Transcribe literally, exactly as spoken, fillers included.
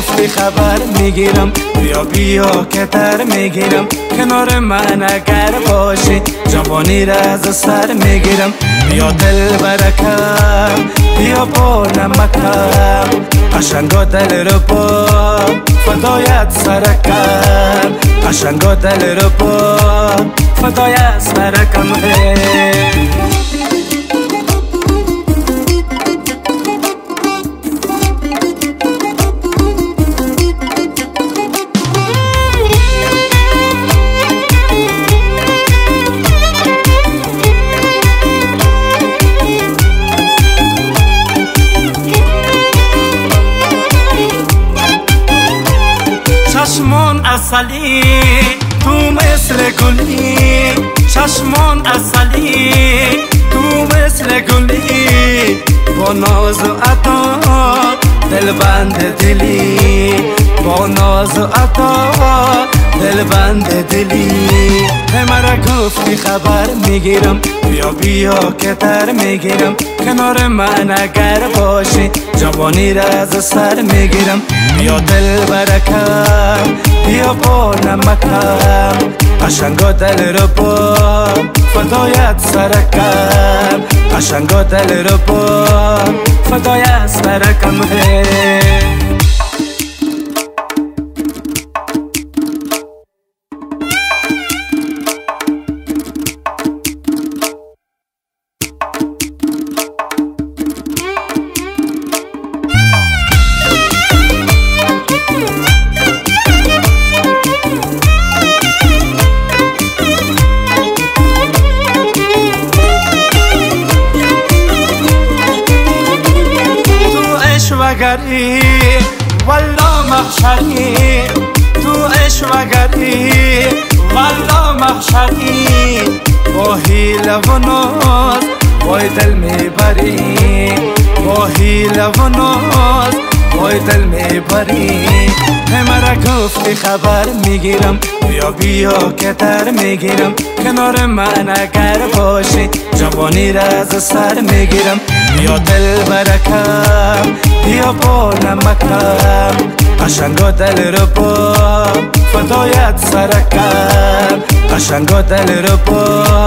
گفتی خبر میگیرم، بیا بیا که تر میگیرم، کنار من اگر باشی جوانی را از سر میگیرم. بیا دل برکم، بیا با نمکم، قشنگا دل رو با فدایت سرکم، قشنگا دل رو با فدایت سرکم. چشمان اصلی تو مثل گلی، چشمان اصلی تو مثل گلی، با ناز و عطا دل بند دلی، با ناز و عطا دل بند دلی. مرا گفتی خبر میگیرم، بیا بیا که تر میگیرم، کنار من اگر باشی جوانی را از سر میگیرم. بیا دل برکم، بیا با نمکم، قشنگا دل رو با فدایت سرکم، قشنگا دل رو با فدایت سرکم. وگری والله محشری، تو عشوگری والله محشری، با حیله و ناز وای دل میبری، با حیله و ناز وای دل میبری. مرا گفتی خبر میگیرم، بیا بیا که تر میگیرم، کنار من اگر باشی جوانی را از سر میگیرم. بیا دل برکم، بیا با نمکم، قشنگا دل رو با فدایت سرکم، قشنگا دل رو با